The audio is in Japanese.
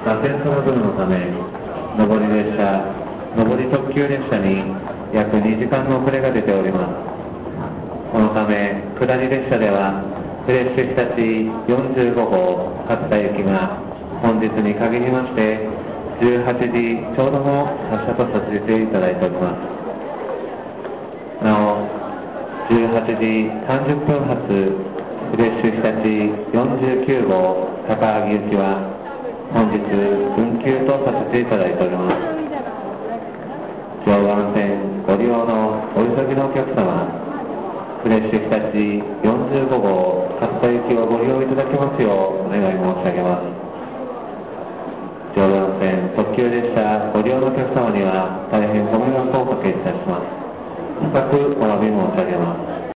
脱線トラブルのため、上り特急列車に約2時間の遅れが出ております。このため、下り列車では、フレッシュ日立45号勝田行きが本日に限りまして、18時ちょうどの発車とさせていただいております。なお、18時30分発フレッシュ日立49号高萩行きは本日運休とさせていただいております。常磐線ご利用のお急ぎのお客様、フレッシュ日立45号勝田行きをご利用いただきますようお願い申し上げます。常磐線特急列車ご利用のお客様には大変ご迷惑をおかけいたします。深くお詫び申し上げます。